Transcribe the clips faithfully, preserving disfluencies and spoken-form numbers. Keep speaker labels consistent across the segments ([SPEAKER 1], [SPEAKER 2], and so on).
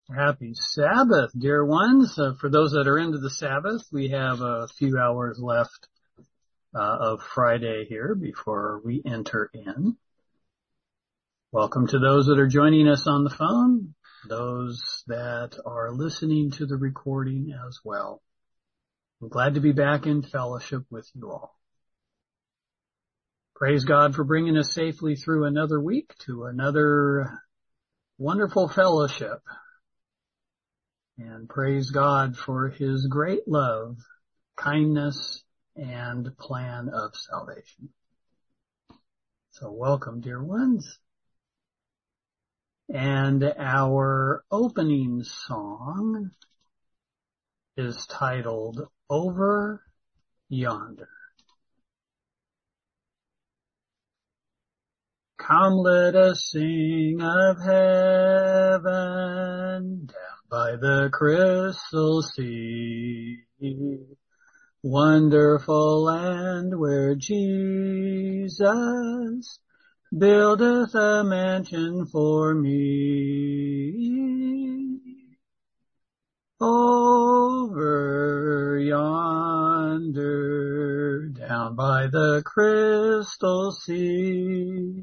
[SPEAKER 1] Happy Sabbath, dear ones. Uh, for those that are into the Sabbath, we have a few hours left uh, of Friday here before we enter in. Welcome to those that are joining us on the phone, those that are listening to the recording as well. I'm glad to be back in fellowship with you all. Praise God for bringing us safely through another week to another wonderful fellowship. And praise God for His great love, kindness, and plan of salvation. So welcome, dear ones. And our opening song is titled Over Yonder. Come, let us sing of heaven down by the crystal sea. Wonderful land where Jesus buildeth a mansion for me. Over yonder, down by the crystal sea.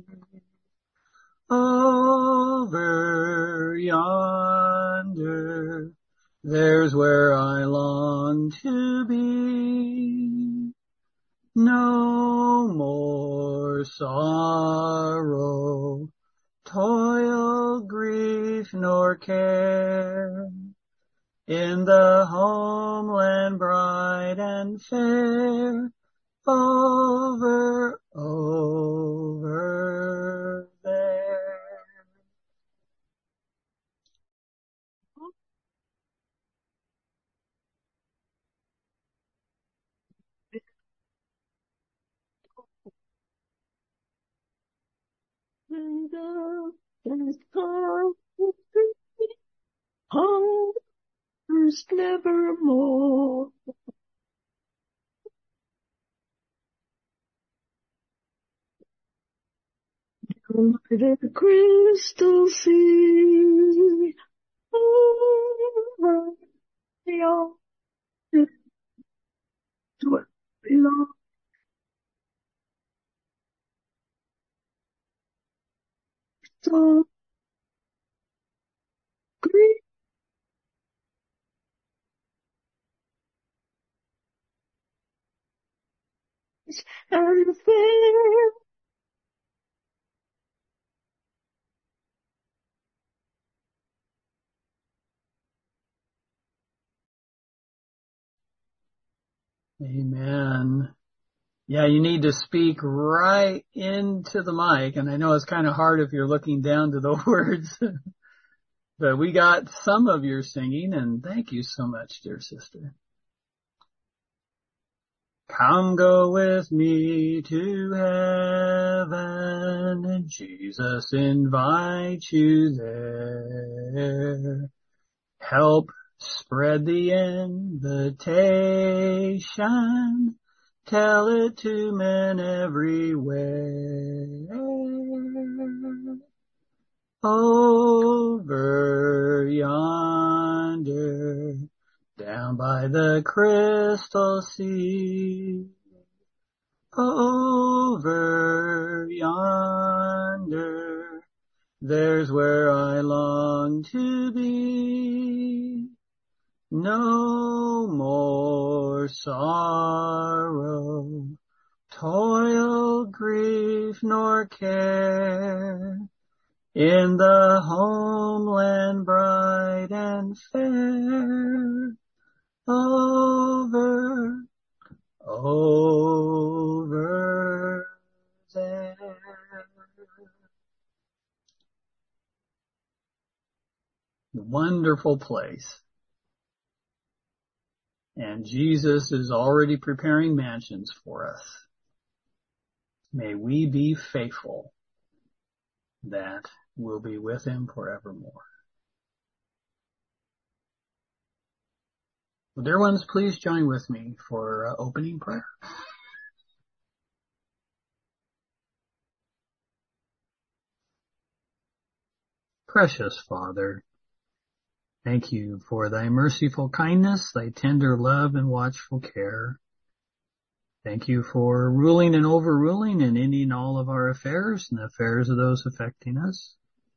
[SPEAKER 1] Over yonder, there's where I long to be. No more sorrow, toil, grief, nor care. In the homeland bright and fair, over, over there.
[SPEAKER 2] And the hungers nevermore. Down by the crystal sea, over yonder, to it belong. So green and fair.
[SPEAKER 1] Amen. Yeah, you need to speak right into the mic, and I know it's kind of hard if you're looking down to the words, but we got some of your singing, and thank you so much, dear sister. Come, go with me to heaven, Jesus invites you there. Help spread the invitation, tell it to men everywhere. Over yonder, down by the crystal sea. Over yonder, there's where I long to be. No more sorrow, toil, grief, nor care. In the homeland bright and fair. Over, over there. Wonderful place. And Jesus is already preparing mansions for us. May we be faithful that we'll be with Him forevermore. Well, dear ones, please join with me for uh, opening prayer. Precious Father, Thank you for thy merciful kindness, thy tender love and watchful care. Thank you for ruling and overruling and ending all of our affairs and the affairs of those affecting us.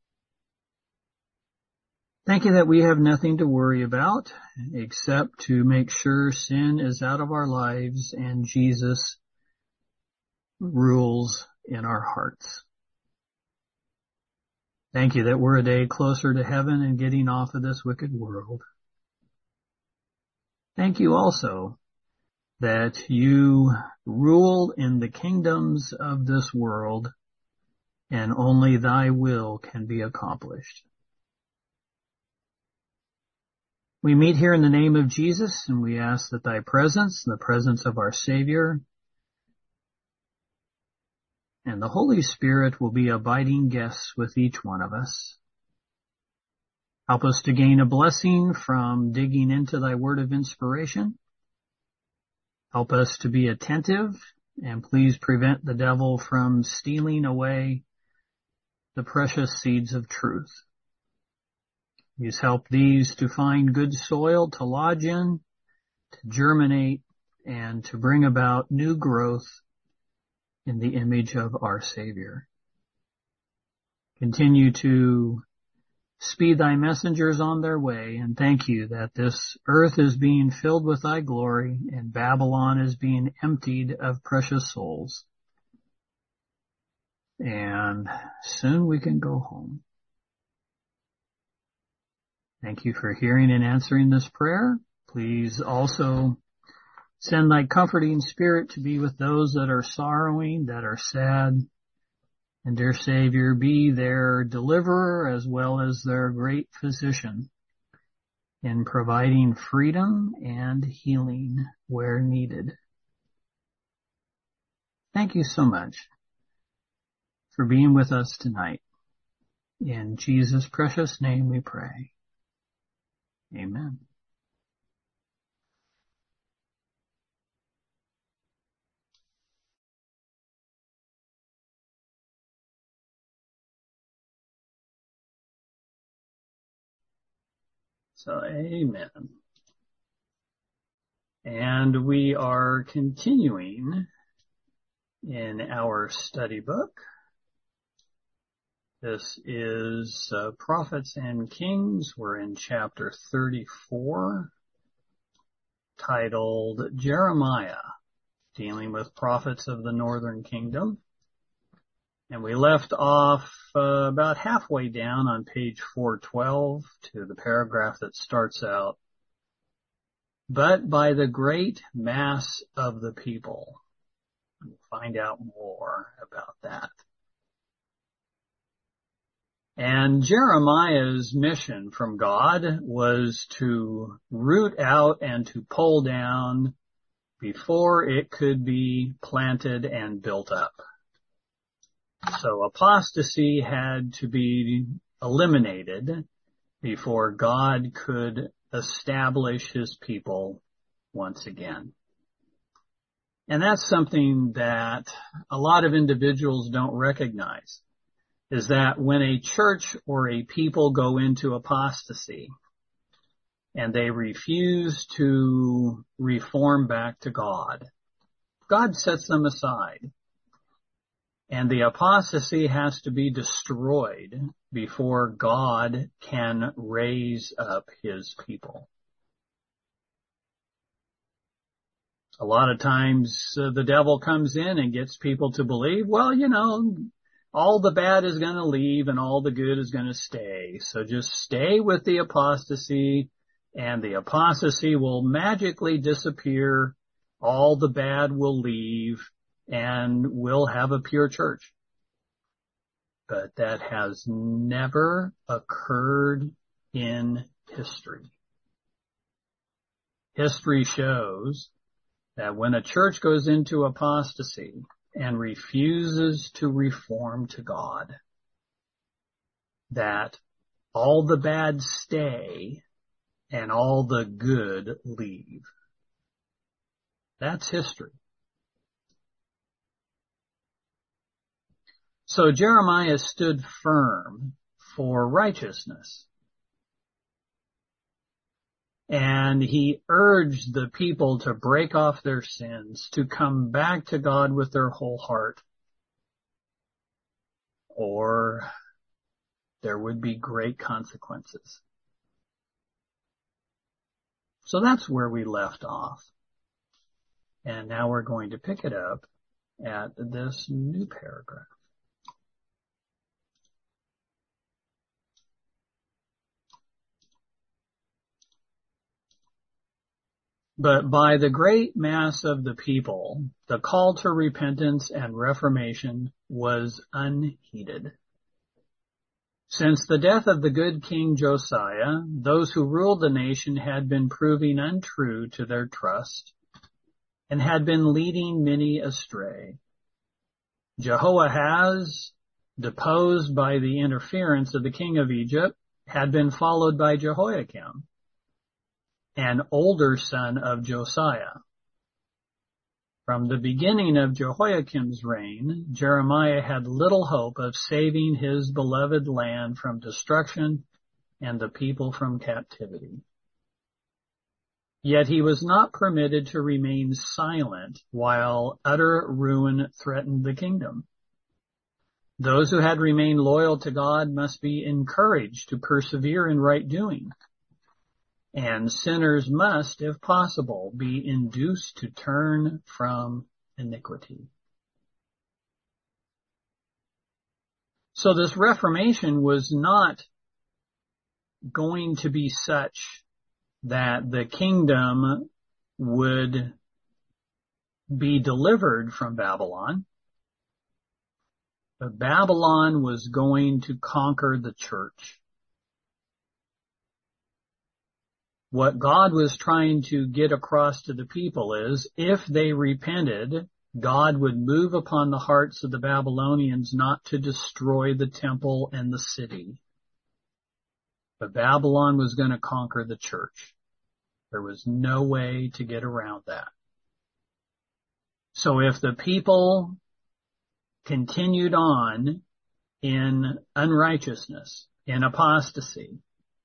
[SPEAKER 1] Thank you that we have nothing to worry about except to make sure sin is out of our lives and Jesus rules in our hearts. Thank you that we're a day closer to heaven and getting off of this wicked world. Thank you also that you rule in the kingdoms of this world and only thy will can be accomplished. We meet here in the name of Jesus, and we ask that thy presence, the presence of our Savior, and the Holy Spirit will be abiding guests with each one of us. Help us to gain a blessing from digging into thy word of inspiration. Help us to be attentive, and please prevent the devil from stealing away the precious seeds of truth. Please help these to find good soil to lodge in, to germinate, and to bring about new growth in the image of our Savior. Continue to speed thy messengers on their way, and thank you that this earth is being filled with thy glory, and Babylon is being emptied of precious souls. And soon we can go home. Thank you for hearing and answering this prayer. Please also send thy comforting spirit to be with those that are sorrowing, that are sad. And dear Savior, be their deliverer as well as their great physician in providing freedom and healing where needed. Thank you so much for being with us tonight. In Jesus' precious name we pray. Amen. So, amen. And we are continuing in our study book. This is uh, Prophets and Kings. We're in chapter thirty-four, titled Jeremiah, dealing with prophets of the northern kingdom. And we left off uh, about halfway down on page four twelve to the paragraph that starts out, "But by the great mass of the people." We'll find out more about that. And Jeremiah's mission from God was to root out and to pull down before it could be planted and built up. So apostasy had to be eliminated before God could establish his people once again. And that's something that a lot of individuals don't recognize, is that when a church or a people go into apostasy and they refuse to reform back to God, God sets them aside. And the apostasy has to be destroyed before God can raise up his people. A lot of times uh, the devil comes in and gets people to believe, well, you know, all the bad is going to leave and all the good is going to stay. So just stay with the apostasy and the apostasy will magically disappear. All the bad will leave and we'll have a pure church. But that has never occurred in history. History shows that when a church goes into apostasy and refuses to reform to God, that all the bad stay and all the good leave. That's history. So Jeremiah stood firm for righteousness. And he urged the people to break off their sins, to come back to God with their whole heart, or there would be great consequences. So that's where we left off. And now we're going to pick it up at this new paragraph. But by the great mass of the people, the call to repentance and reformation was unheeded. Since the death of the good King Josiah, those who ruled the nation had been proving untrue to their trust and had been leading many astray. Jehoahaz, deposed by the interference of the king of Egypt, had been followed by Jehoiakim, an older son of Josiah. From the beginning of Jehoiakim's reign, Jeremiah had little hope of saving his beloved land from destruction and the people from captivity. Yet he was not permitted to remain silent while utter ruin threatened the kingdom. Those who had remained loyal to God must be encouraged to persevere in right doing. And sinners must, if possible, be induced to turn from iniquity. So this reformation was not going to be such that the kingdom would be delivered from Babylon. But Babylon was going to conquer the church. What God was trying to get across to the people is, if they repented, God would move upon the hearts of the Babylonians not to destroy the temple and the city. But Babylon was going to conquer the church. There was no way to get around that. So if the people continued on in unrighteousness, in apostasy,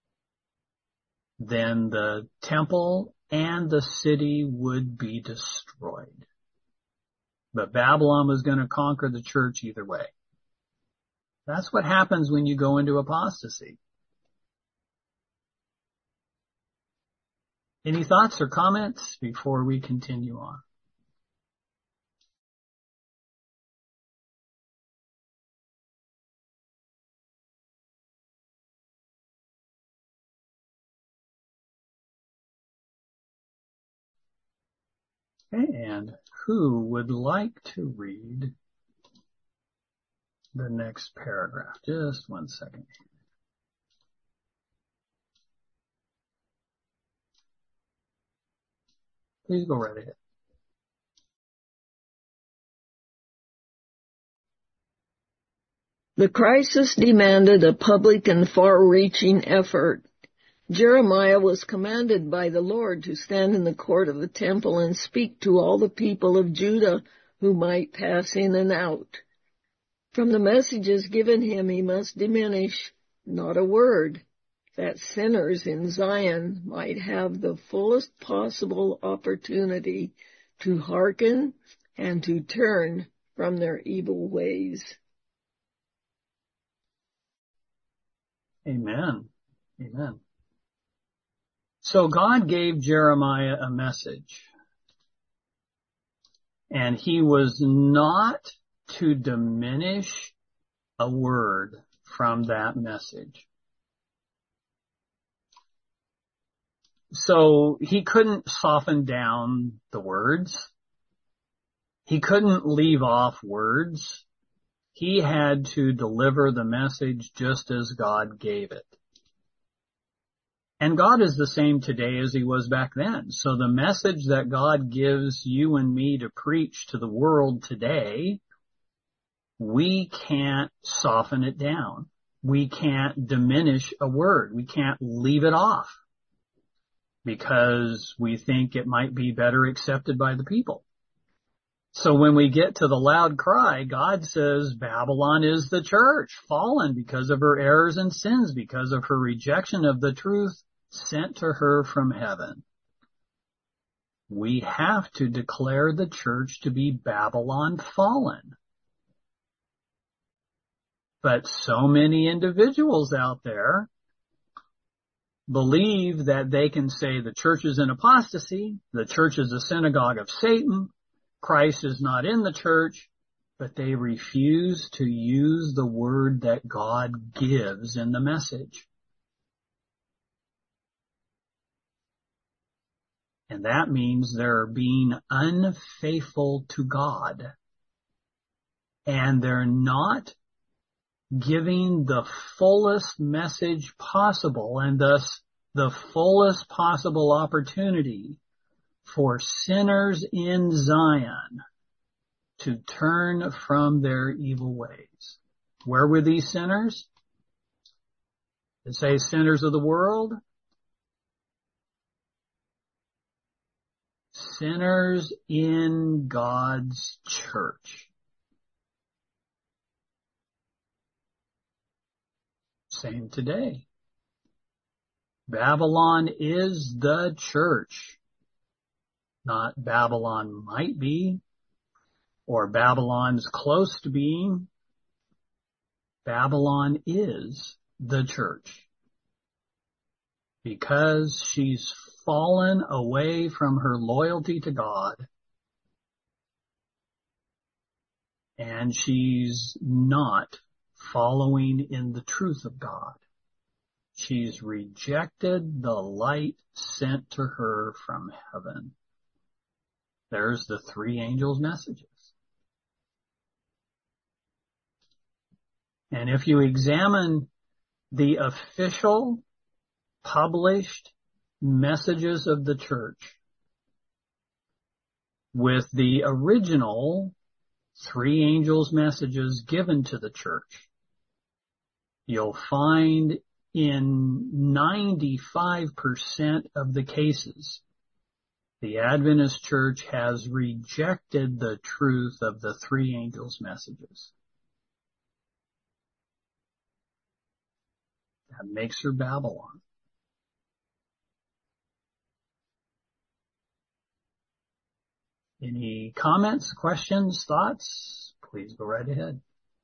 [SPEAKER 1] then the temple and the city would be destroyed. But Babylon was going to conquer the church either way. That's what happens when you go into apostasy. Any thoughts or comments before we continue on? And who would like to read the next paragraph? Just one second. Please go right ahead.
[SPEAKER 2] The crisis demanded a public and far-reaching effort. Jeremiah was commanded by the Lord to stand in the court of the temple and speak to all the people of Judah who might pass in and out. From the messages given him, he must diminish not a word, that sinners in Zion might have the fullest possible opportunity to hearken and to turn from their evil ways.
[SPEAKER 1] Amen. Amen. So God gave Jeremiah a message, and he was not to diminish a word from that message. So he couldn't soften down the words. He couldn't leave off words. He had to deliver the message just as God gave it. And God is the same today as he was back then. So the message that God gives you and me to preach to the world today, we can't soften it down. We can't diminish a word. We can't leave it off because we think it might be better accepted by the people. So when we get to the loud cry, God says Babylon is the church, fallen because of her errors and sins, because of her rejection of the truth, sent to her from heaven. We have to declare the church to be Babylon fallen. But so many individuals out there believe that they can say the church is in apostasy, the church is a synagogue of Satan, Christ is not in the church, but they refuse to use the word that God gives in the message. And that means they're being unfaithful to God. And they're not giving the fullest message possible, and thus the fullest possible opportunity for sinners in Zion to turn from their evil ways. Where were these sinners? It says sinners of the world. Sinners in God's church. Same today. Babylon is the church. Not Babylon might be, or Babylon's close to being. Babylon is the church. Because she's fallen away from her loyalty to God, and she's not following in the truth of God. She's rejected the light sent to her from heaven. There's the three angels' messages. And if you examine the official published messages of the church with the original three angels' messages given to the church, you'll find in ninety-five percent of the cases, the Adventist church has rejected the truth of the three angels' messages. That makes her Babylon. Any comments, questions, thoughts? Please go right ahead.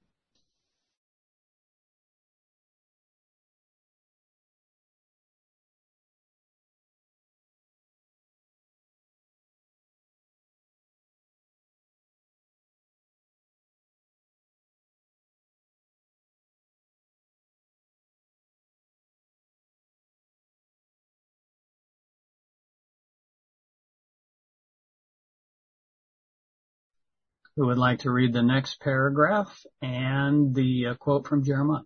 [SPEAKER 1] Who would like to read the next paragraph and the uh, quote from Jeremiah?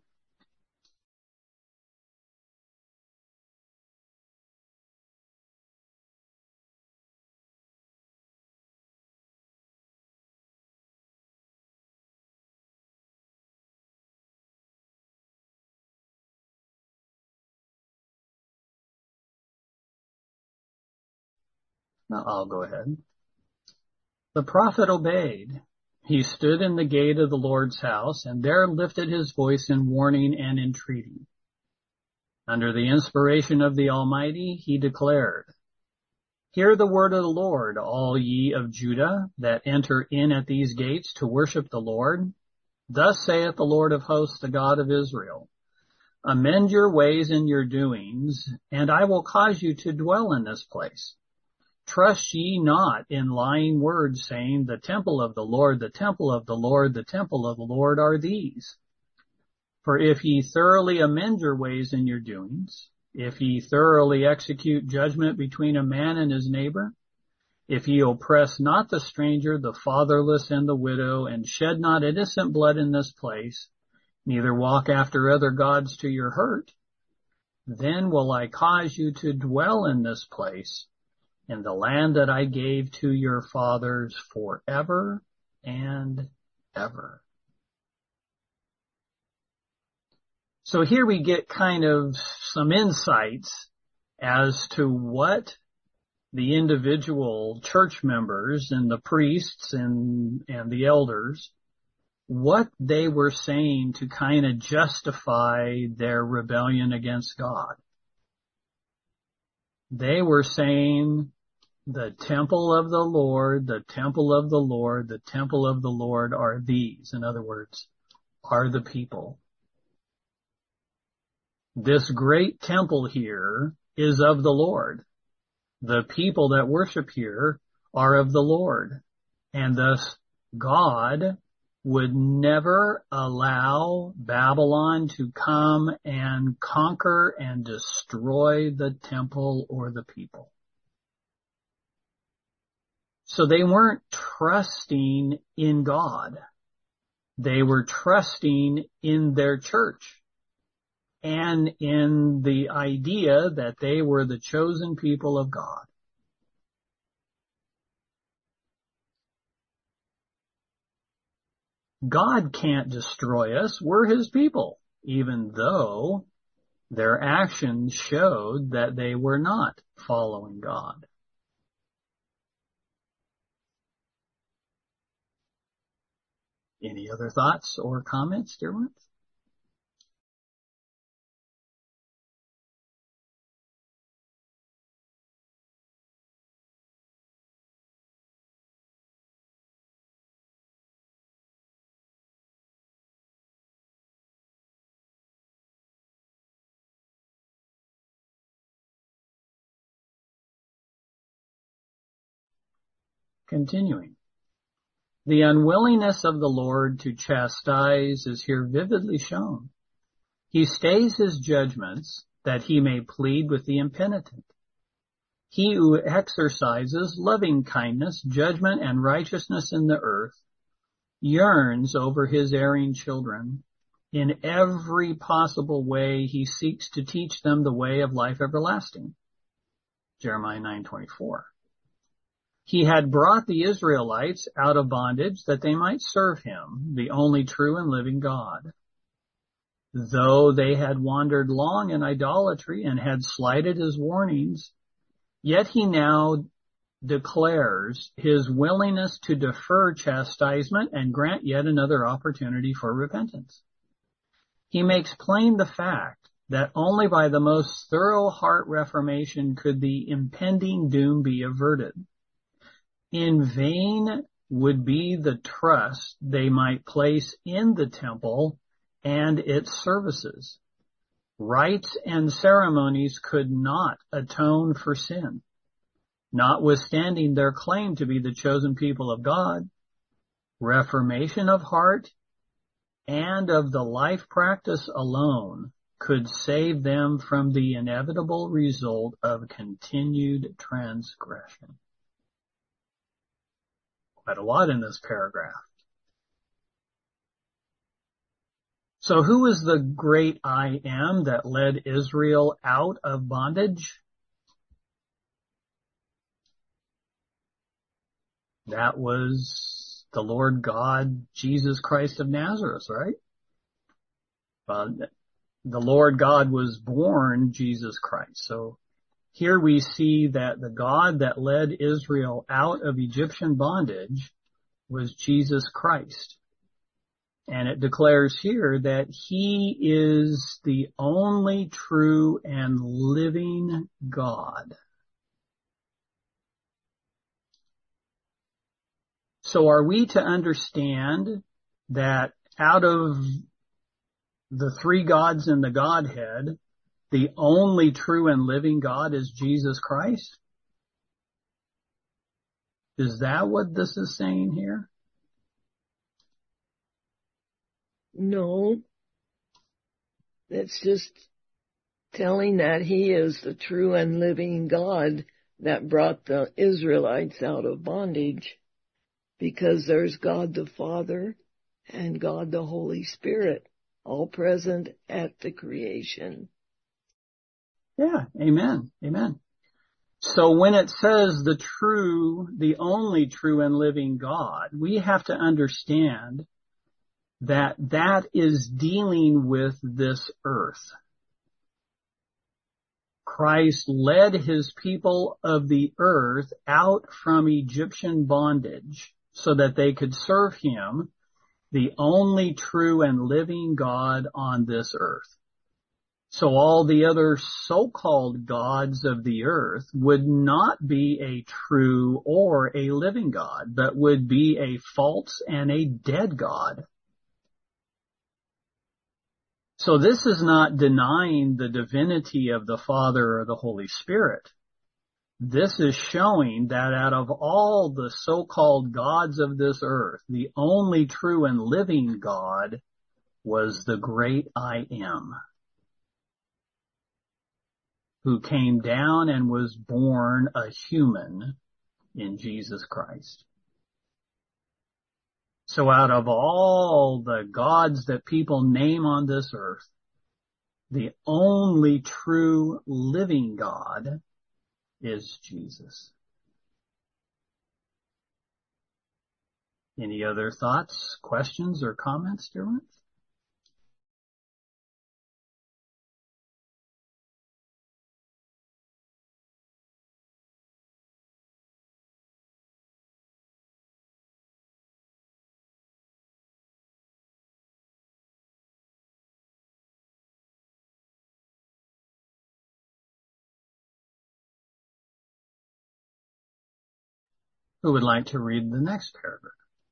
[SPEAKER 1] No, I'll go ahead. The prophet obeyed. He stood in the gate of the Lord's house and there lifted his voice in warning and entreaty. Under the inspiration of the Almighty, he declared, Hear the word of the Lord, all ye of Judah that enter in at these gates to worship the Lord. Thus saith the Lord of hosts, the God of Israel, Amend your ways and your doings, and I will cause you to dwell in this place. Trust ye not in lying words, saying, The temple of the Lord, the temple of the Lord, the temple of the Lord are these. For if ye thoroughly amend your ways and your doings, if ye thoroughly execute judgment between a man and his neighbor, if ye oppress not the stranger, the fatherless, and the widow, and shed not innocent blood in this place, neither walk after other gods to your hurt, then will I cause you to dwell in this place, in the land that I gave to your fathers forever and ever. So here we get kind of some insights as to what the individual church members and the priests and, and the elders, what they were saying to kind of justify their rebellion against God. They were saying, the temple of the Lord, the temple of the Lord, the temple of the Lord are these. In other words, are the people. This great temple here is of the Lord. The people that worship here are of the Lord. And thus God would never allow Babylon to come and conquer and destroy the temple or the people. So they weren't trusting in God. They were trusting in their church and in the idea that they were the chosen people of God. God can't destroy us. We're his people, even though their actions showed that they were not following God. Any other thoughts or comments, dear ones? Continuing. The unwillingness of the Lord to chastise is here vividly shown. He stays his judgments that he may plead with the impenitent. He who exercises loving kindness, judgment, and righteousness in the earth yearns over his erring children. In every possible way he seeks to teach them the way of life everlasting. Jeremiah nine twenty-four. He had brought the Israelites out of bondage that they might serve him, the only true and living God. Though they had wandered long in idolatry and had slighted his warnings, yet he now declares his willingness to defer chastisement and grant yet another opportunity for repentance. He makes plain the fact that only by the most thorough heart reformation could the impending doom be averted. In vain would be the trust they might place in the temple and its services. Rites and ceremonies could not atone for sin. Notwithstanding their claim to be the chosen people of God, reformation of heart and of the life practice alone could save them from the inevitable result of continued transgression. Quite a lot in this paragraph. So who is the great I am that led Israel out of bondage? That was the Lord God, Jesus Christ of Nazareth, right? Uh, the Lord God was born Jesus Christ. So here we see that the God that led Israel out of Egyptian bondage was Jesus Christ. And it declares here that he is the only true and living God. So are we to understand that out of the three gods in the Godhead, the only true and living God is Jesus Christ? Is that what this is saying here?
[SPEAKER 2] No. It's just telling that he is the true and living God that brought the Israelites out of bondage, because there's God the Father and God the Holy Spirit, all present at the creation.
[SPEAKER 1] Yeah, amen, amen. So when it says the true, the only true and living God, we have to understand that that is dealing with this earth. Christ led his people of the earth out from Egyptian bondage so that they could serve him, the only true and living God on this earth. So all the other so-called gods of the earth would not be a true or a living God, but would be a false and a dead God. So this is not denying the divinity of the Father or the Holy Spirit. This is showing that out of all the so-called gods of this earth, the only true and living God was the great I Am, who came down and was born a human in Jesus Christ. So out of all the gods that people name on this earth, the only true living God is Jesus. Any other thoughts, questions, or comments, dear ones? Who would like to read the next paragraph?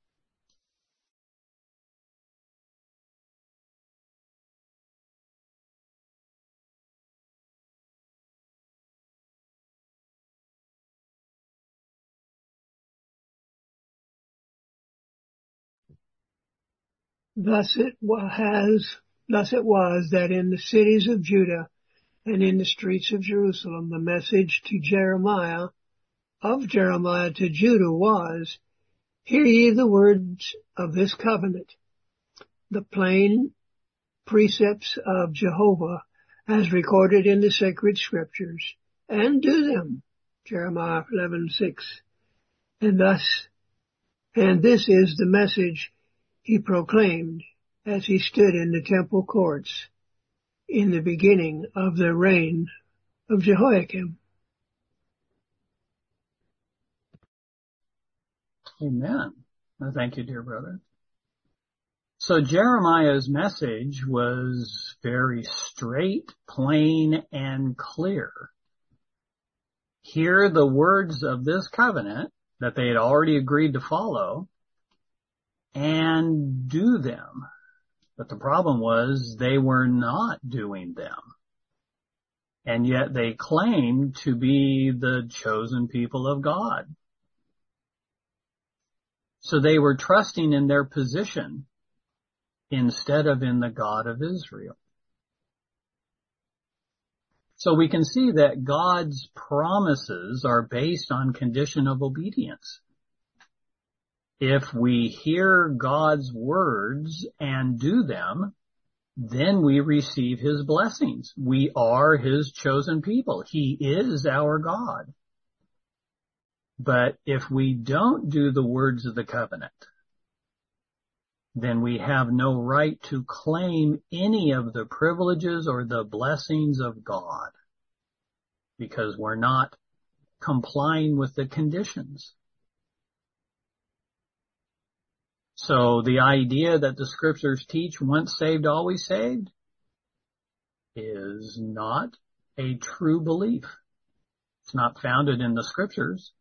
[SPEAKER 3] Thus it has, thus it was that in the cities of Judah and in the streets of Jerusalem, the message to Jeremiah, of Jeremiah to Judah was, hear ye the words of this covenant, the plain precepts of Jehovah as recorded in the sacred scriptures, and do them. Jeremiah eleven six. And thus, and this is the message he proclaimed as he stood in the temple courts in the beginning of the reign of Jehoiakim.
[SPEAKER 1] Amen. Well, thank you, dear brother. So Jeremiah's message was very straight, plain, and clear. Hear the words of this covenant that they had already agreed to follow and do them. But the problem was they were not doing them. And yet they claimed to be the chosen people of God. So they were trusting in their position instead of in the God of Israel. So we can see that God's promises are based on condition of obedience. If we hear God's words and do them, then we receive his blessings. We are his chosen people. He is our God. But if we don't do the words of the covenant, then we have no right to claim any of the privileges or the blessings of God, because we're not complying with the conditions. So the idea that the scriptures teach once saved, always saved is not a true belief. It's not founded in the scriptures.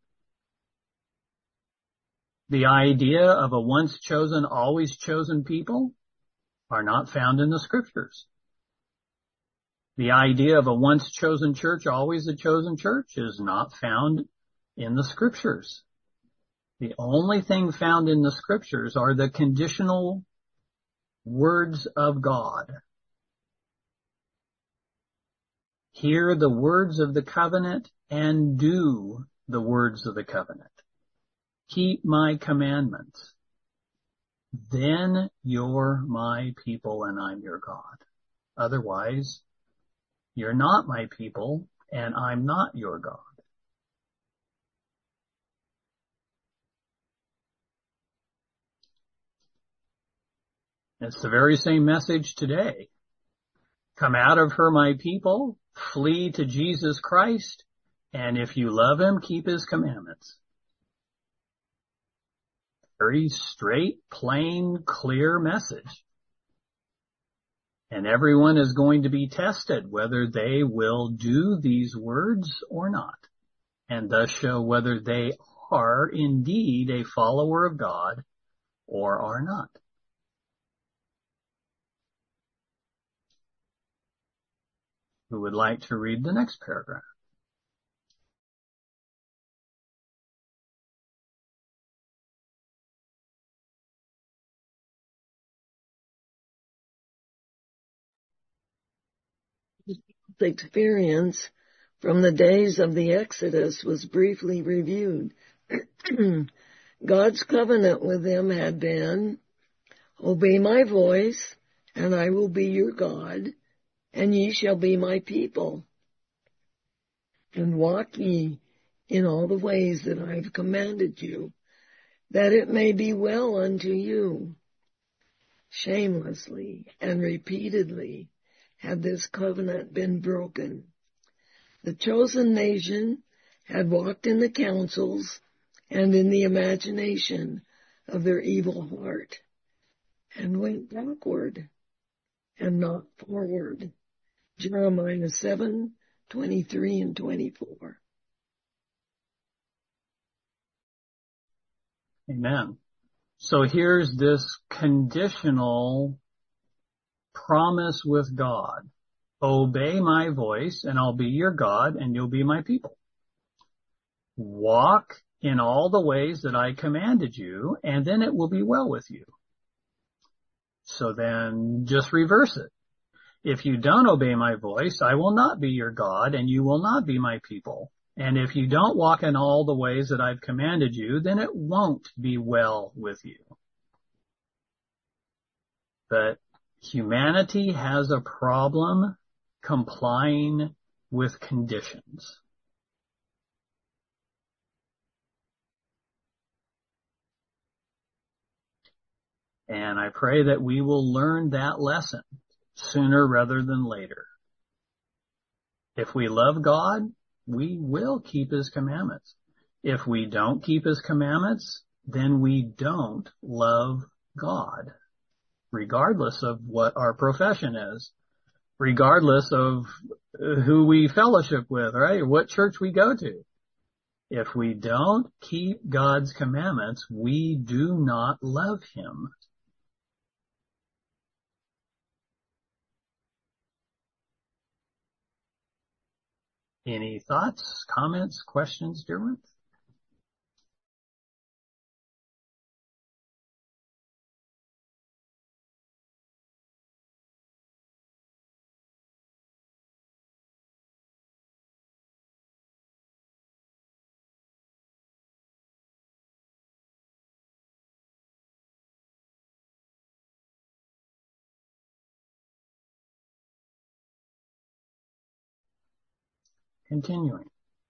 [SPEAKER 1] The idea of a once chosen, always chosen people are not found in the scriptures. The idea of a once chosen church, always a chosen church is not found in the scriptures. The only thing found in the scriptures are the conditional words of God. Hear the words of the covenant and do the words of the covenant. Keep my commandments. Then you're my people and I'm your God. Otherwise, you're not my people and I'm not your God. It's the very same message today. Come out of her, my people, flee to Jesus Christ, and if you love him, keep his commandments. Very straight, plain, clear message. And everyone is going to be tested whether they will do these words or not, and thus show whether they are indeed a follower of God or are not. Who would like to read the next paragraph?
[SPEAKER 2] The experience from the days of the Exodus was briefly reviewed. God's covenant with them had been, obey my voice, and I will be your God, and ye shall be my people. And walk ye in all the ways that I have commanded you, that it may be well unto you. Shamelessly and repeatedly had this covenant been broken. The chosen nation had walked in the counsels and in the imagination of their evil heart, and went backward and not forward. Jeremiah seven, twenty-three and twenty-four.
[SPEAKER 1] Amen. So here's this conditional promise with God. Obey my voice, and I'll be your God, and you'll be my people. Walk in all the ways that I commanded you, and then it will be well with you. So then just reverse it. If you don't obey my voice, I will not be your God, and you will not be my people. And if you don't walk in all the ways that I've commanded you, then it won't be well with you. But humanity has a problem complying with conditions. And I pray that we will learn that lesson sooner rather than later. If we love God, we will keep his commandments. If we don't keep his commandments, then we don't love God, regardless of what our profession is, regardless of who we fellowship with, right? What church we go to. If we don't keep God's commandments, we do not love him. Any thoughts, comments, questions, dear ones? Continuing.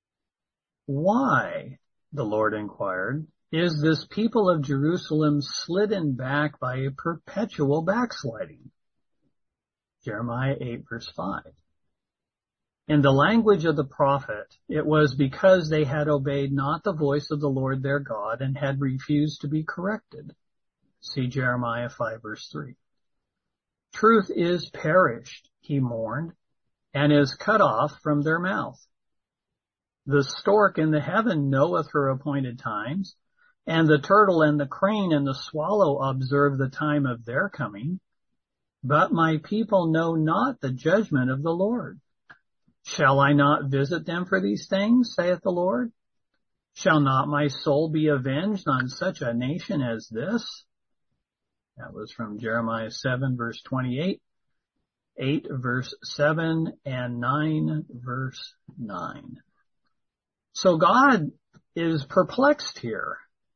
[SPEAKER 1] Why, the Lord inquired, is this people of Jerusalem slidden back by a perpetual backsliding? Jeremiah eight verse five. In the language of the prophet, it was because they had obeyed not the voice of the Lord their God and had refused to be corrected. See Jeremiah five verse three. Truth is perished, he mourned, and is cut off from their mouth. The stork in the heaven knoweth her appointed times, and the turtle and the crane and the swallow observe the time of their coming. But my people know not the judgment of the Lord. Shall I not visit them for these things, saith the Lord? Shall not my soul be avenged on such a nation as this? That was from Jeremiah seven verse twenty-eight, eight verse seven, and nine verse nine. So God is perplexed here.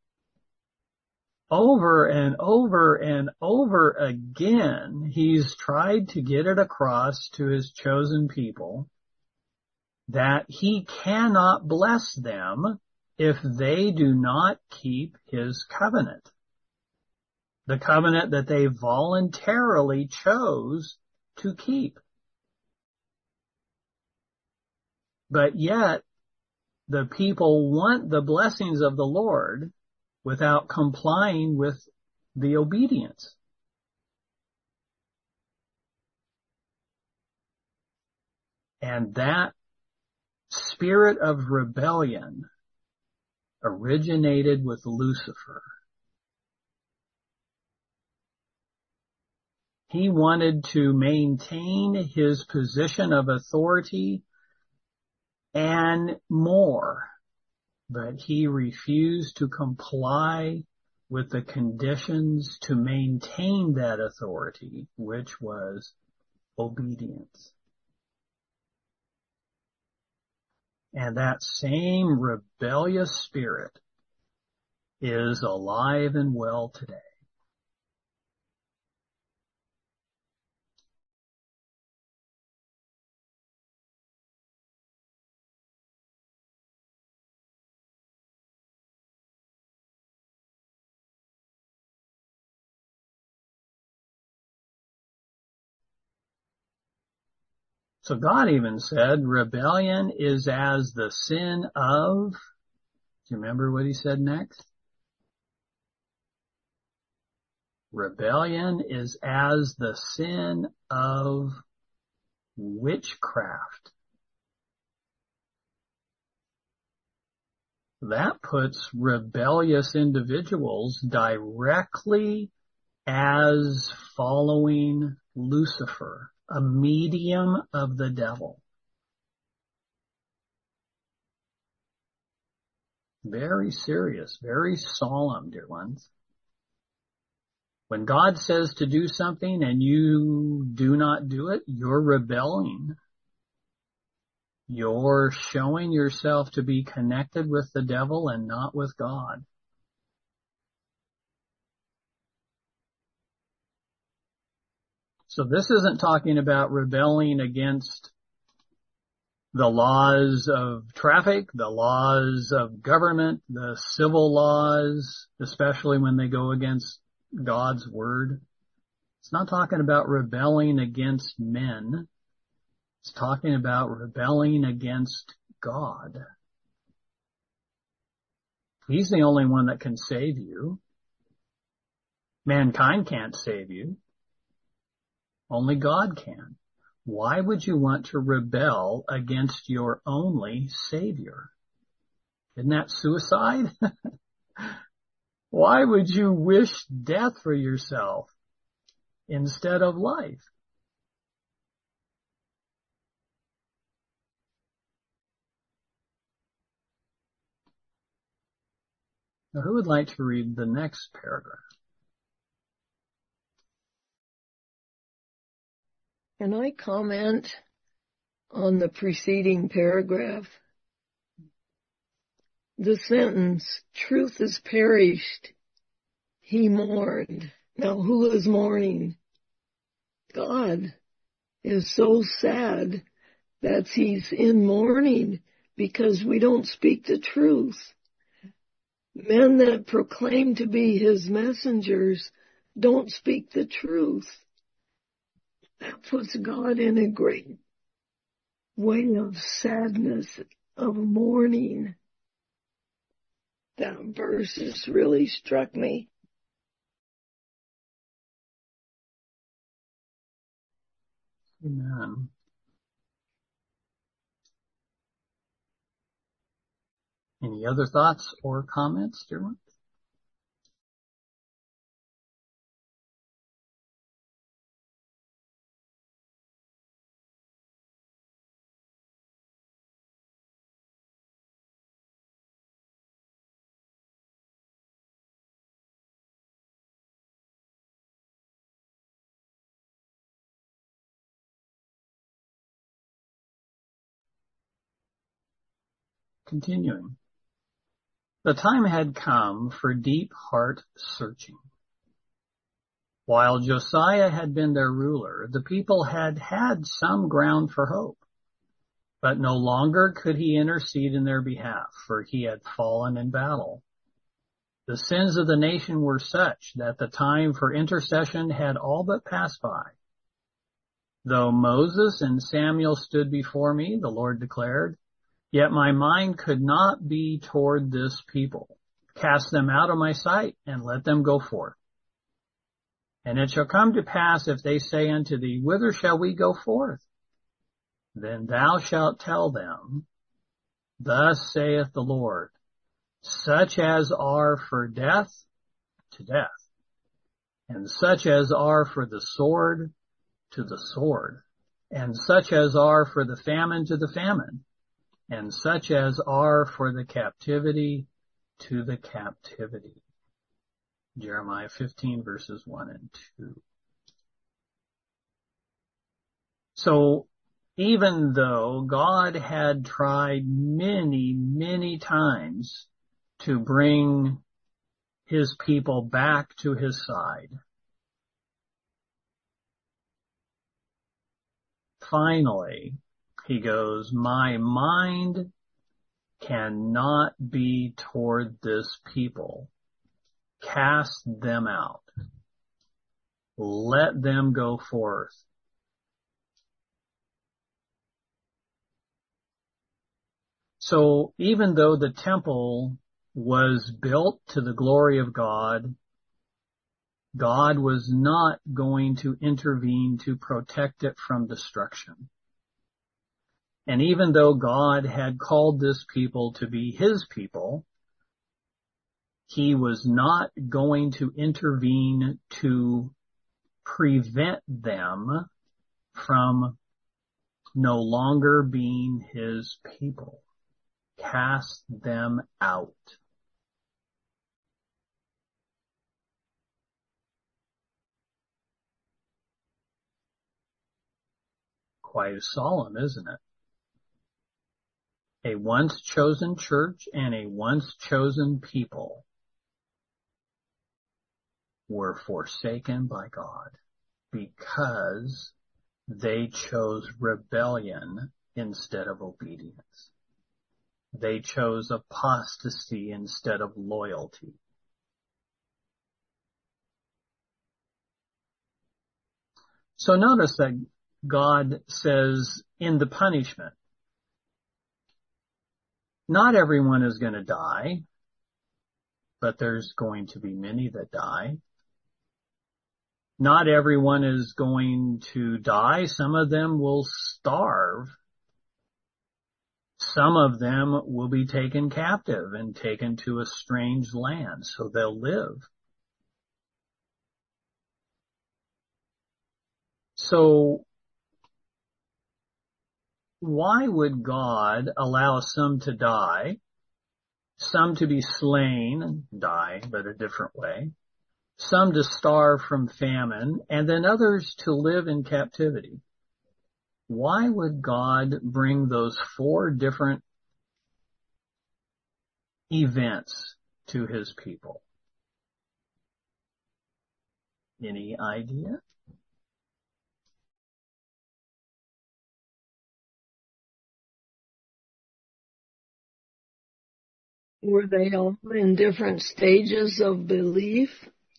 [SPEAKER 1] Over and over and over again, he's tried to get it across to his chosen people that he cannot bless them if they do not keep his covenant. The covenant that they voluntarily chose to keep. But yet, the people want the blessings of the Lord without complying with the obedience. And that spirit of rebellion originated with Lucifer. He wanted to maintain his position of authority and more, but he refused to comply with the conditions to maintain that authority, which was obedience. And that same rebellious spirit is alive and well today. So God even said rebellion is as the sin of, do you remember what he said next? Rebellion is as the sin of witchcraft. That puts rebellious individuals directly as following Lucifer, a medium of the devil. Very serious, very solemn, dear ones. When God says to do something and you do not do it, you're rebelling. You're showing yourself to be connected with the devil and not with God. So this isn't talking about rebelling against the laws of traffic, the laws of government, the civil laws, especially when they go against God's word. It's not talking about rebelling against men. It's talking about rebelling against God. He's the only one that can save you. Mankind can't save you. Only God can. Why would you want to rebel against your only Savior? Isn't that suicide? Why would you wish death for yourself instead of life? Now, who would like to read the next paragraph?
[SPEAKER 2] Can I comment on the preceding paragraph? The sentence, truth is perished, he mourned. Now who is mourning? God is so sad that he's in mourning because we don't speak the truth. Men that proclaim to be his messengers don't speak the truth. That puts God in a great way of sadness, of mourning. That verse has really struck me.
[SPEAKER 1] Amen. Any other thoughts or comments, dear one? Continuing. The time had come for deep heart searching. While Josiah had been their ruler, the people had had some ground for hope. But no longer could he intercede in their behalf, for he had fallen in battle. The sins of the nation were such that the time for intercession had all but passed by. Though Moses and Samuel stood before me, the Lord declared, yet my mind could not be toward this people. Cast them out of my sight and let them go forth. And it shall come to pass if they say unto thee, whither shall we go forth? then thou shalt tell them, thus saith the Lord, such as are for death, to death, and such as are for the sword, to the sword, and such as are for the famine, to the famine, and such as are for the captivity, to the captivity. Jeremiah fifteen verses one and two. So even though God had tried many, many times to bring his people back to his side, finally he goes, my mind cannot be toward this people. Cast them out. Let them go forth. So even though the temple was built to the glory of God, God was not going to intervene to protect it from destruction. And even though God had called this people to be his people, he was not going to intervene to prevent them from no longer being his people. Cast them out. Quite solemn, isn't it? A once chosen church and a once chosen people were forsaken by God because they chose rebellion instead of obedience. They chose apostasy instead of loyalty. So notice that God says in the punishment, not everyone is going to die, but there's going to be many that die. Not everyone is going to die. Some of them will starve. Some of them will be taken captive and taken to a strange land, so they'll live. So why would God allow some to die, some to be slain, die, but a different way, some to starve from famine, and then others to live in captivity? Why would God bring those four different events to his people? Any idea?
[SPEAKER 2] Were they all in different stages of belief?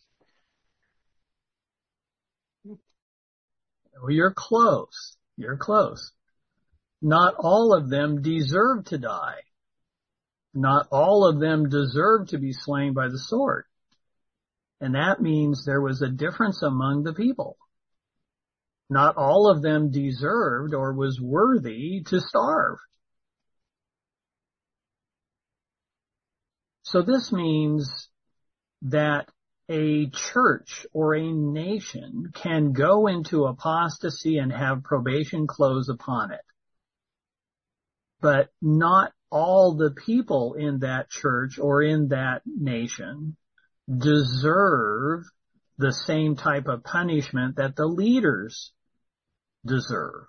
[SPEAKER 1] Well, you're close. You're close. Not all of them deserve to die. Not all of them deserve to be slain by the sword. And that means there was a difference among the people. Not all of them deserved or was worthy to starve. So this means that a church or a nation can go into apostasy and have probation close upon it. But not all the people in that church or in that nation deserve the same type of punishment that the leaders deserve.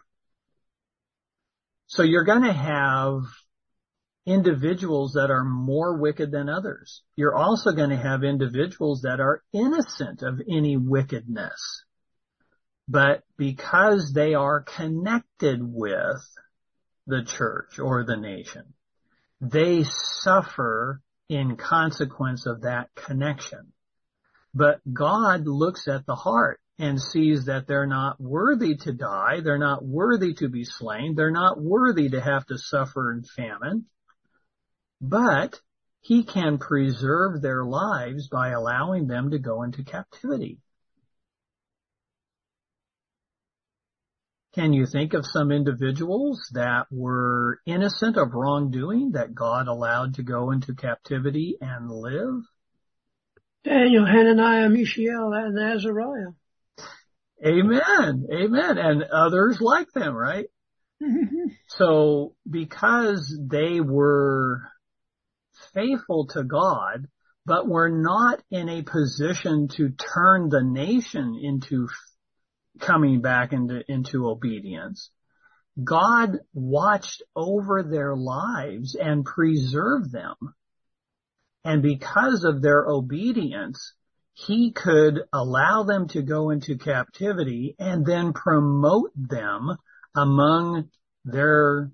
[SPEAKER 1] So you're going to have individuals that are more wicked than others. You're also going to have individuals that are innocent of any wickedness. But because they are connected with the church or the nation, they suffer in consequence of that connection. But God looks at the heart and sees that they're not worthy to die, they're not worthy to be slain, they're not worthy to have to suffer in famine, but he can preserve their lives by allowing them to go into captivity. Can you think of some individuals that were innocent of wrongdoing that God allowed to go into captivity and live?
[SPEAKER 3] Daniel, Hananiah, Mishael, and Azariah.
[SPEAKER 1] Amen. Amen. And others like them, right? So because they were faithful to God, but were not in a position to turn the nation into coming back into, into obedience, God watched over their lives and preserved them. And because of their obedience, He could allow them to go into captivity and then promote them among their,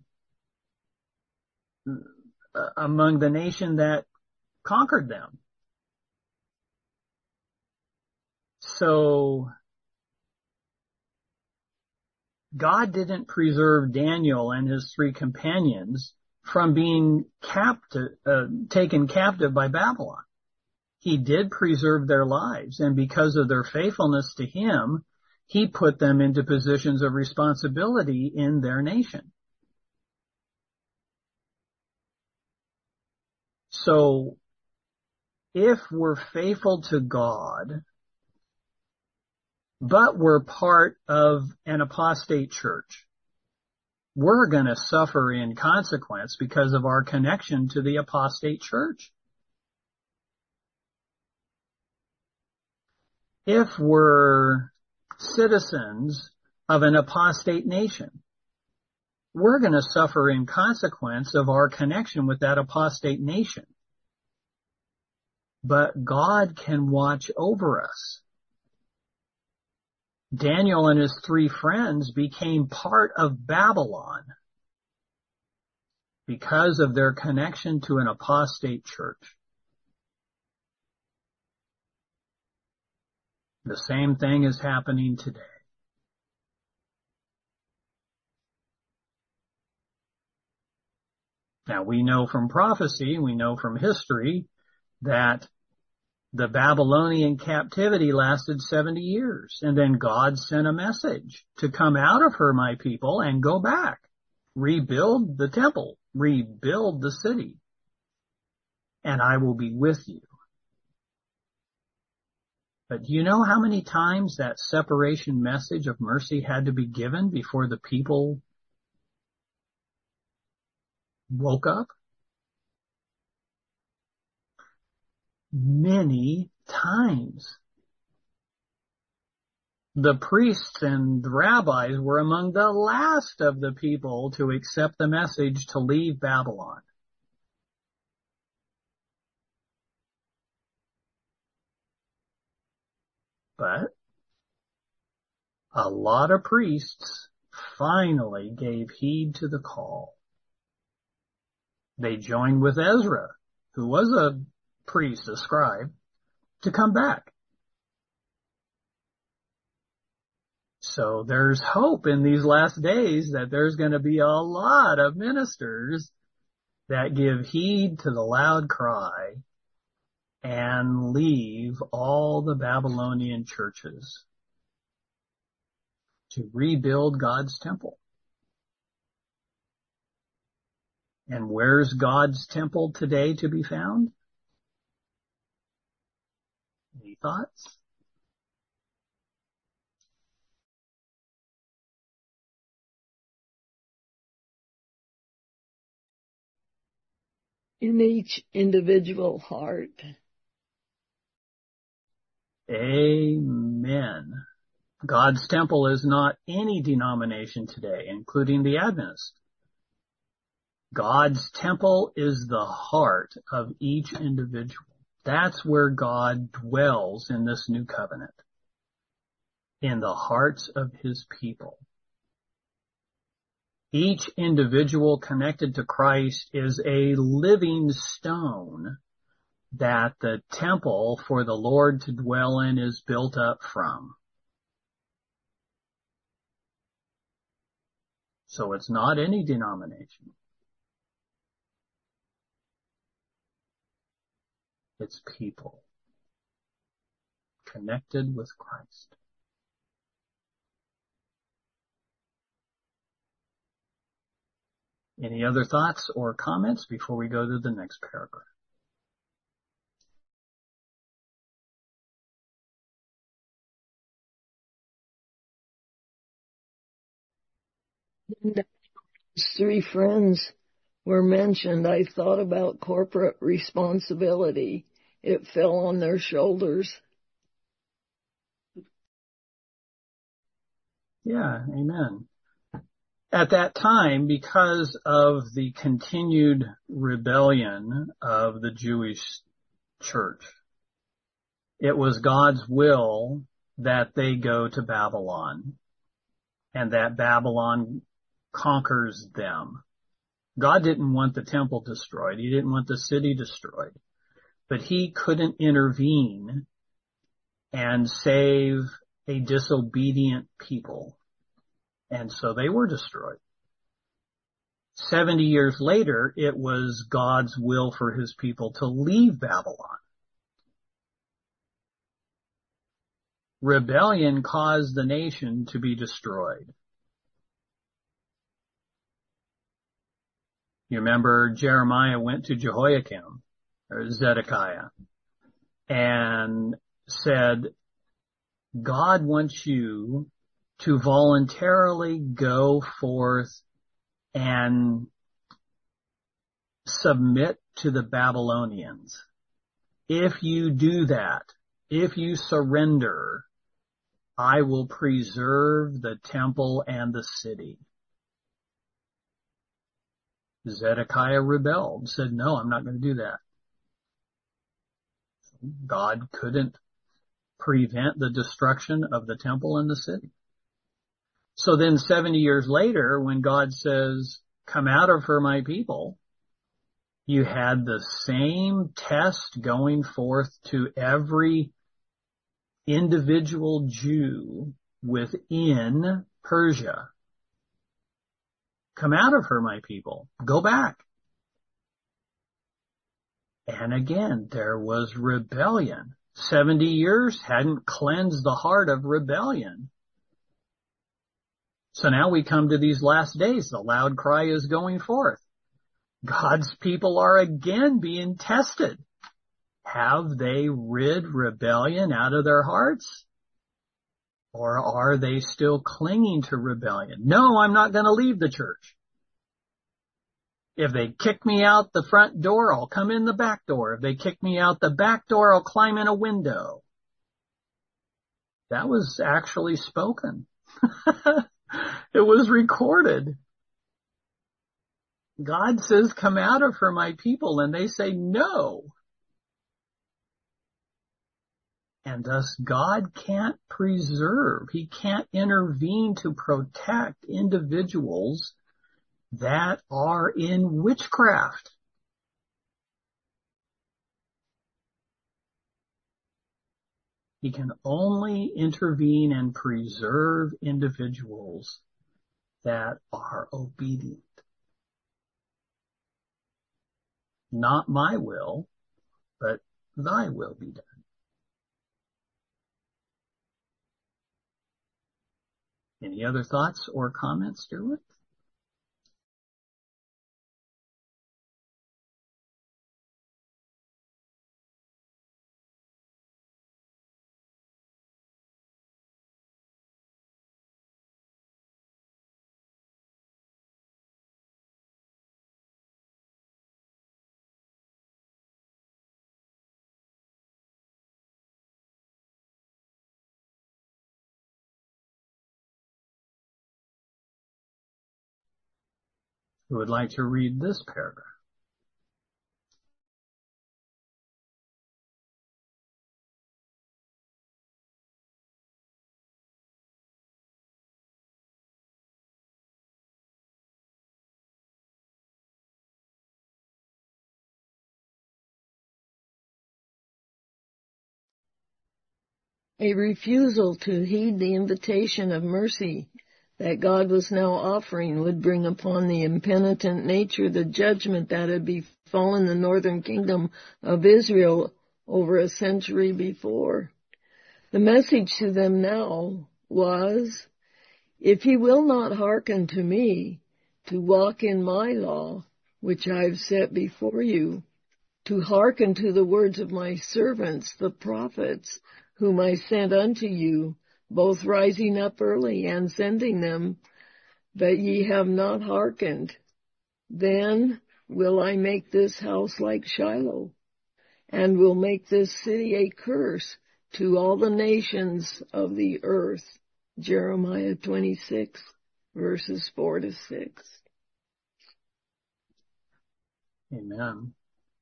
[SPEAKER 1] uh, among the nation that conquered them. So God didn't preserve Daniel and his three companions from being captive, uh, taken captive by Babylon. He did preserve their lives, and because of their faithfulness to Him, He put them into positions of responsibility in their nation. So, if we're faithful to God, but we're part of an apostate church, we're going to suffer in consequence because of our connection to the apostate church. If we're citizens of an apostate nation, we're going to suffer in consequence of our connection with that apostate nation. But God can watch over us. Daniel and his three friends became part of Babylon because of their connection to an apostate church. The same thing is happening today. Now, we know from prophecy, we know from history, that the Babylonian captivity lasted seventy years, and then God sent a message to come out of her, my people, and go back. Rebuild the temple, rebuild the city, and I will be with you. But do you know how many times that separation message of mercy had to be given before the people woke up? Many times. The priests and the rabbis were among the last of the people to accept the message to leave Babylon. But a lot of priests finally gave heed to the call. They joined with Ezra, who was a priest, a scribe, to come back. So there's hope in these last days that there's going to be a lot of ministers that give heed to the loud cry and leave all the Babylonian churches to rebuild God's temple. And where's God's temple today to be found? Any thoughts?
[SPEAKER 2] In each individual heart.
[SPEAKER 1] Amen. God's temple is not any denomination today, including the Adventists. God's temple is the heart of each individual. That's where God dwells in this new covenant, in the hearts of His people. Each individual connected to Christ is a living stone that the temple for the Lord to dwell in is built up from. So it's not any denomination. It's people connected with Christ. Any other thoughts or comments before we go to the next paragraph?
[SPEAKER 2] Three friends were mentioned. I thought about corporate responsibility. It fell on their shoulders.
[SPEAKER 1] Yeah, amen. At that time, because of the continued rebellion of the Jewish church, it was God's will that they go to Babylon and that Babylon conquers them. God didn't want the temple destroyed. He didn't want the city destroyed, but he couldn't intervene and save a disobedient people. And so they were destroyed. Seventy years later, it was God's will for his people to leave Babylon. Rebellion caused the nation to be destroyed. You remember Jeremiah went to Jehoiakim, or Zedekiah, and said, God wants you to voluntarily go forth and submit to the Babylonians. If you do that, if you surrender, I will preserve the temple and the city. Zedekiah rebelled, said, no, I'm not going to do that. God couldn't prevent the destruction of the temple and the city. So then seventy years later, when God says, come out of her, my people, you had the same test going forth to every individual Jew within Persia. Come out of her, my people. Go back. And again, there was rebellion. Seventy years hadn't cleansed the heart of rebellion. So now we come to these last days. The loud cry is going forth. God's people are again being tested. Have they rid rebellion out of their hearts? Or are they still clinging to rebellion? No, I'm not going to leave the church. If they kick me out the front door, I'll come in the back door. If they kick me out the back door, I'll climb in a window. That was actually spoken. It was recorded. God says, come out of her, my people, and they say no. And thus God can't preserve, he can't intervene to protect individuals that are in witchcraft. He can only intervene and preserve individuals that are obedient. Not my will, but thy will be done. Any other thoughts or comments, Derwin? Who would like to read this paragraph?
[SPEAKER 2] A refusal to heed the invitation of mercy that God was now offering would bring upon the impenitent nature the judgment that had befallen the northern kingdom of Israel over a century before. The message to them now was, if ye will not hearken to me, to walk in my law, which I have set before you, to hearken to the words of my servants, the prophets, whom I sent unto you, both rising up early and sending them, but ye have not hearkened. Then will I make this house like Shiloh, and will make this city a curse to all the nations of the earth. Jeremiah twenty-six, verses four to six.
[SPEAKER 1] Amen.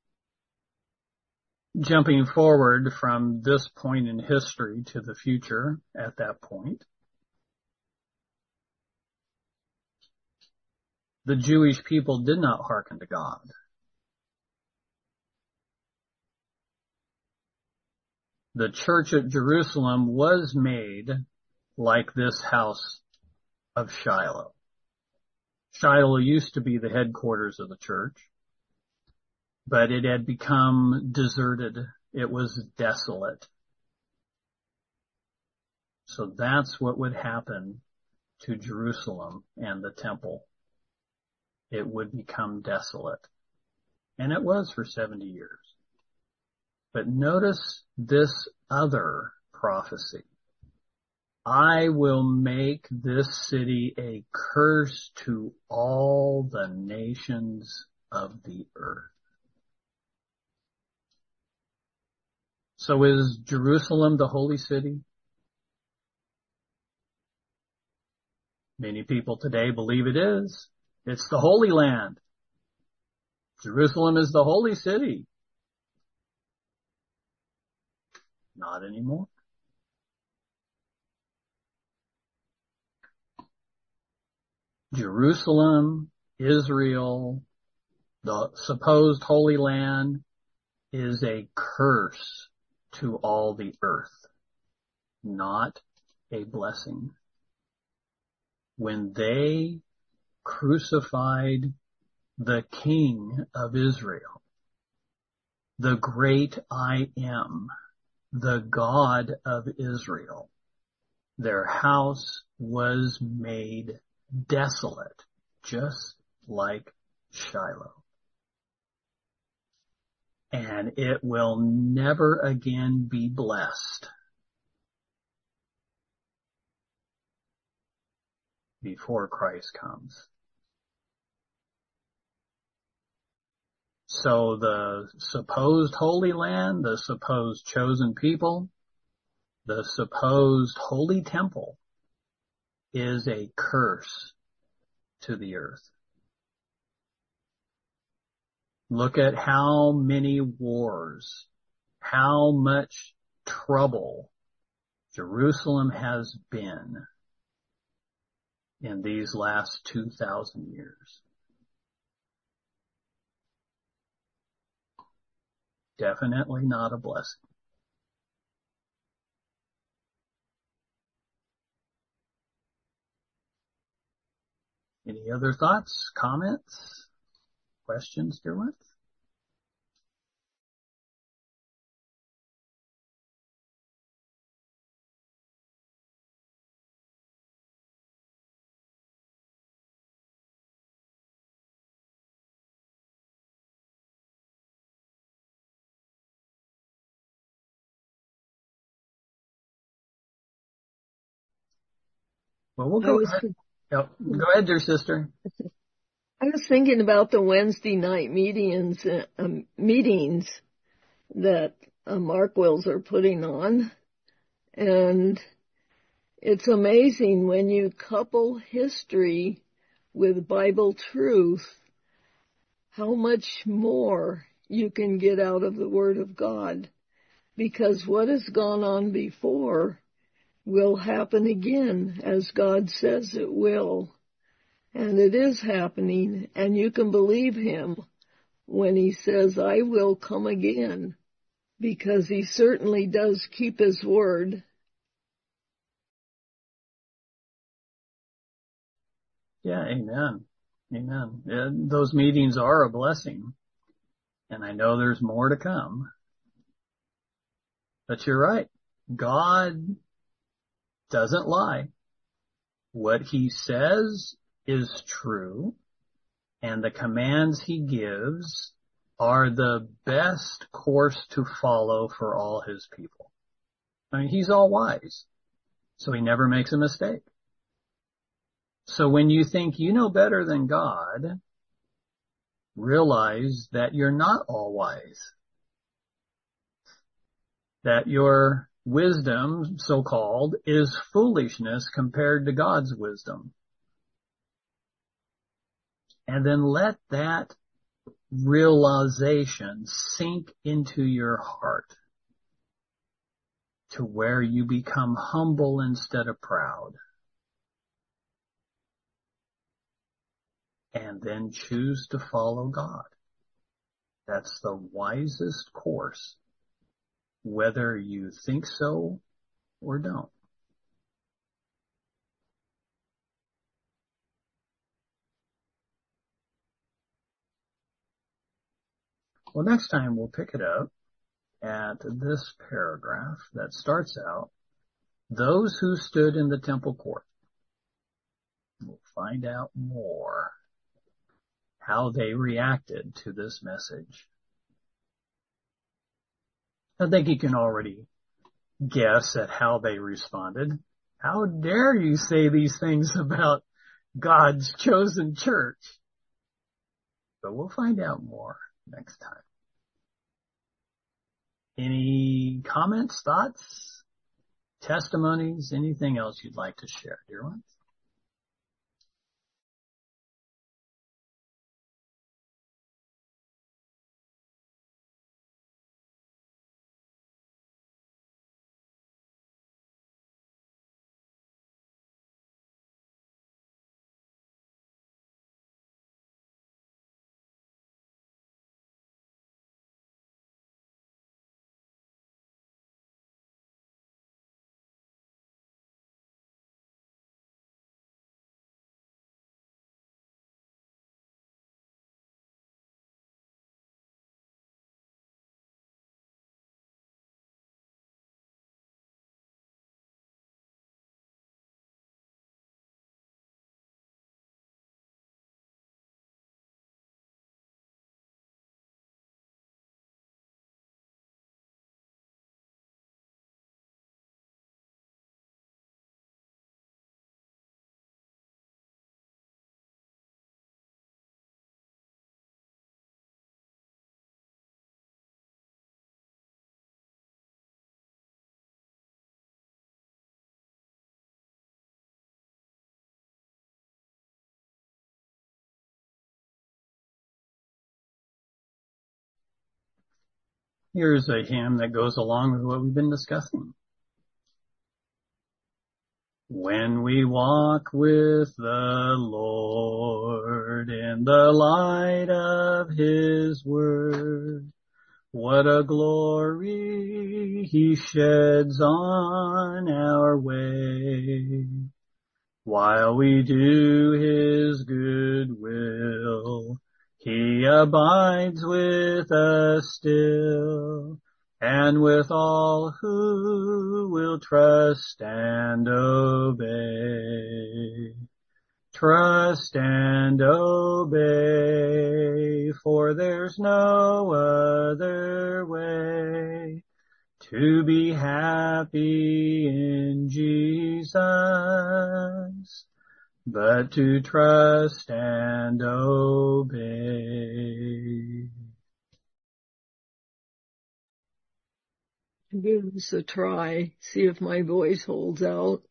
[SPEAKER 1] Jumping forward from this point in history to the future at that point, the Jewish people did not hearken to God. The church at Jerusalem was made like this house of Shiloh. Shiloh used to be the headquarters of the church, but it had become deserted. It was desolate. So that's what would happen to Jerusalem and the temple. It would become desolate. And it was for seventy years. But notice this other prophecy. I will make this city a curse to all the nations of the earth. So is Jerusalem the holy city? Many people today believe it is. It's the Holy Land. Jerusalem is the holy city. Not anymore. Jerusalem, Israel, the supposed Holy Land, is a curse to all the earth, not a blessing. When they crucified the King of Israel, the great I Am, the God of Israel, their house was made desolate, just like Shiloh. And it will never again be blessed before Christ comes. So the supposed Holy Land, the supposed chosen people, the supposed holy temple is a curse to the earth. Look at how many wars, how much trouble Jerusalem has been in these last two thousand years. Definitely not a blessing. Any other thoughts, comments, questions, dear ones? Well, we'll go ahead. Oh, go ahead, dear sister.
[SPEAKER 2] I was thinking about the Wednesday night meetings, uh, um, meetings that uh, Mark Wills are putting on, and it's amazing when you couple history with Bible truth, how much more you can get out of the Word of God, because what has gone on before will happen again, as God says it will. And it is happening, and you can believe him when he says, I will come again, because he certainly does keep his word.
[SPEAKER 1] Yeah, amen. Amen. And those meetings are a blessing, and I know there's more to come. But you're right. God doesn't lie. What he says is true. And the commands he gives are the best course to follow for all his people. I mean, he's all wise, so he never makes a mistake. So when you think you know better than God, realize that you're not all wise. That your wisdom, so-called, is foolishness compared to God's wisdom. And then let that realization sink into your heart to where you become humble instead of proud. And then choose to follow God. That's the wisest course, whether you think so or don't. Well, next time we'll pick it up at this paragraph that starts out, those who stood in the temple court. We'll find out more how they reacted to this message. I think you can already guess at how they responded. How dare you say these things about God's chosen church? But we'll find out more next time. Any comments, thoughts, testimonies, anything else you'd like to share, dear ones? Here's a hymn that goes along with what we've been discussing. When we walk with the Lord in the light of His word, what a glory He sheds on our way. While we do His good will, He abides with us still, and with all who will trust and obey. Trust and obey, for there's no other way to be happy in Jesus, but to trust and obey.
[SPEAKER 2] Give this a try, see if my voice holds out.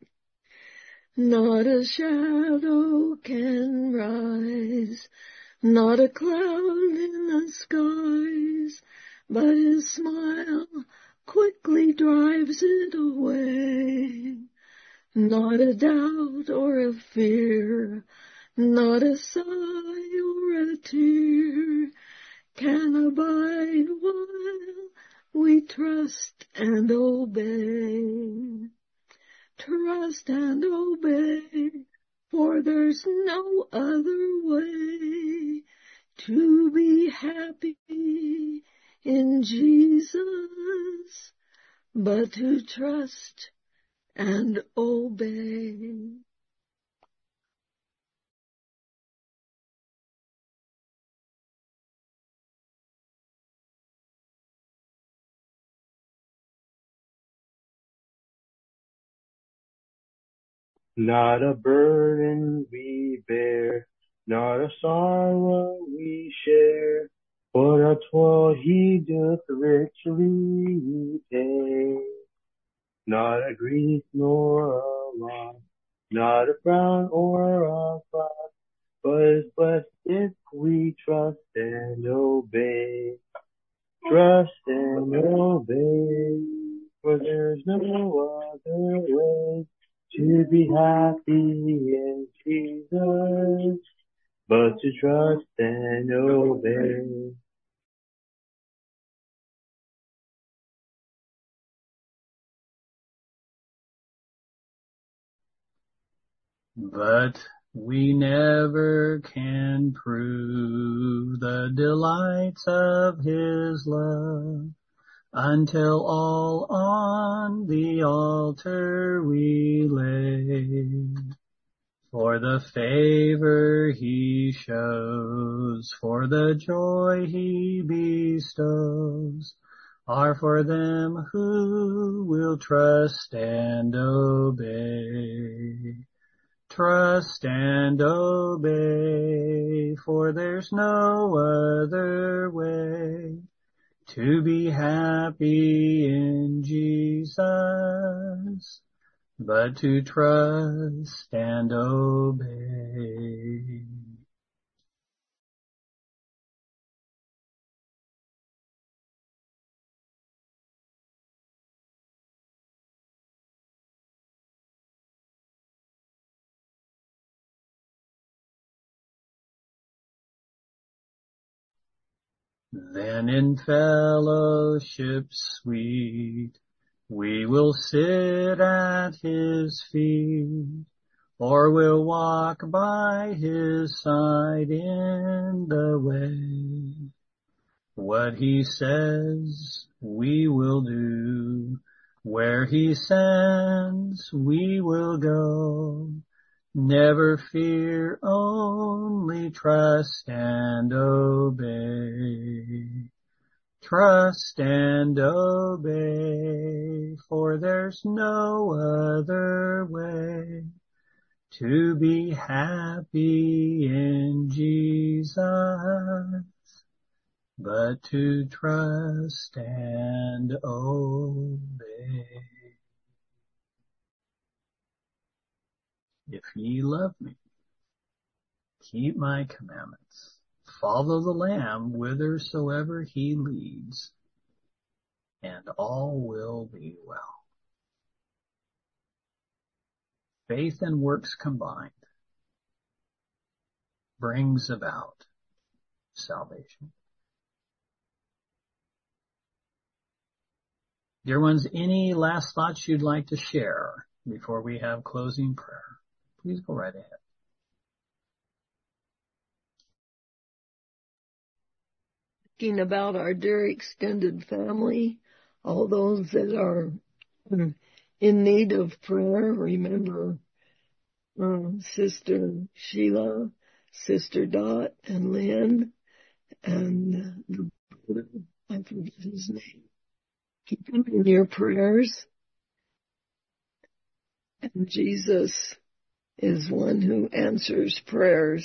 [SPEAKER 2] Not a shadow can rise, not a cloud in the skies, but His smile quickly drives it away. Not a doubt or a fear, not a sigh or a tear can abide while we trust and obey. Trust and obey, for there's no other way to be happy in Jesus, but to trust and obey.
[SPEAKER 4] Not a burden we bear, not a sorrow we share, for our toil he doth richly pay. Not a grief nor a loss, not a frown or a fuss, but is blessed if we trust and obey. Trust and obey, for there's no other way to be happy in Jesus, but to trust and obey.
[SPEAKER 1] But we never can prove the delights of his love until all on the altar we lay. For the favor he shows, for the joy he bestows, are for them who will trust and obey. Trust and obey, for there's no other way to be happy in Jesus, but to trust and obey. Then in fellowship sweet we will sit at his feet, or will walk by his side in the way. What he says we will do, where he sends we will go. Never fear, only trust and obey. Trust and obey, for there's no other way to be happy in Jesus, but to trust and obey. If ye love me, keep my commandments. Follow the Lamb whithersoever he leads, and all will be well. Faith and works combined brings about salvation. Dear ones, any last thoughts you'd like to share before we have closing prayer? Please go right ahead.
[SPEAKER 2] Thinking about our dear extended family, all those that are in need of prayer. Remember uh, Sister Sheila, Sister Dot, and Lynn, and the brother, I forget his name. Keep them in your prayers. And Jesus is one who answers prayers.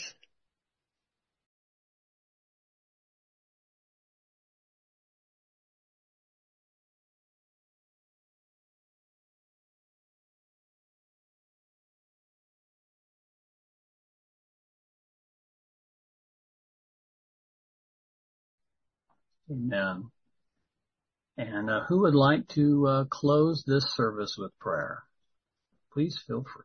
[SPEAKER 1] Amen. And uh, who would like to uh, close this service with prayer? Please feel free.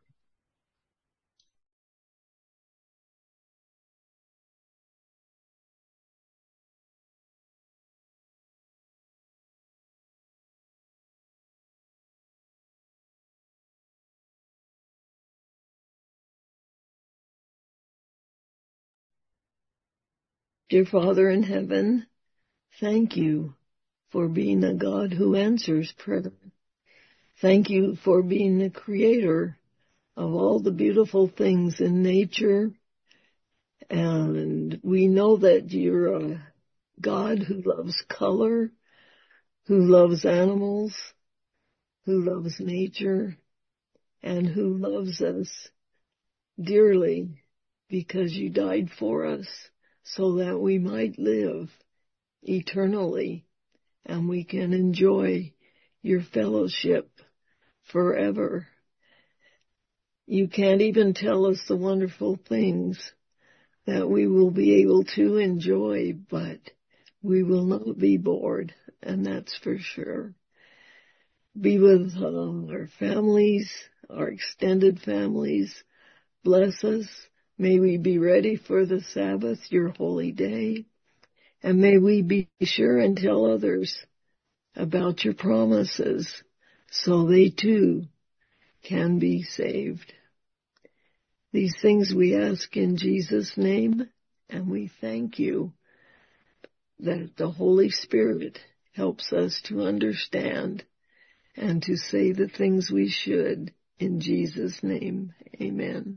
[SPEAKER 2] Dear Father in heaven, thank you for being a God who answers prayer. Thank you for being the creator of all the beautiful things in nature. And we know that you're a God who loves color, who loves animals, who loves nature. and who loves us dearly because you died for us so that we might live eternally and we can enjoy your fellowship forever. You can't even tell us the wonderful things that we will be able to enjoy, but we will not be bored, and that's for sure. Be with uh, our families, our extended families. Bless us. May we be ready for the Sabbath, your holy day. And may we be sure and tell others about your promises so they too can be saved. These things we ask in Jesus' name, and we thank you that the Holy Spirit helps us to understand and to say the things we should. In Jesus' name, amen.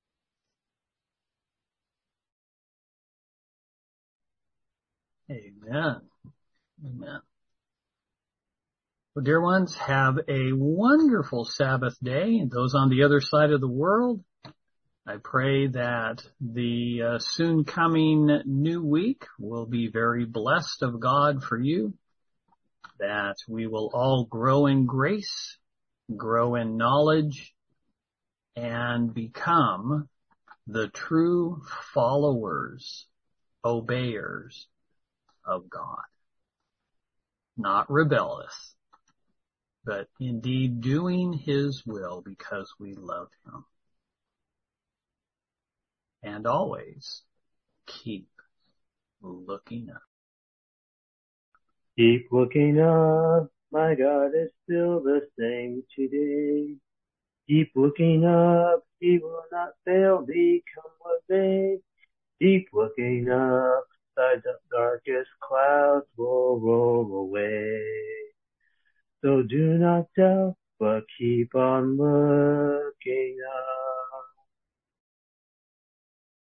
[SPEAKER 1] Amen. Amen. Well, dear ones, have a wonderful Sabbath day. And those on the other side of the world, I pray that the uh, soon coming new week will be very blessed of God for you, that we will all grow in grace, grow in knowledge, and become the true followers, obeyers of God. Not rebellious, but indeed doing His will because we love Him. And always keep looking up.
[SPEAKER 4] Keep looking up, my God is still the same today. Keep looking up, He will not fail thee, come what may. Keep looking up, thy darkest clouds will roll away. So do not doubt, but keep on looking up.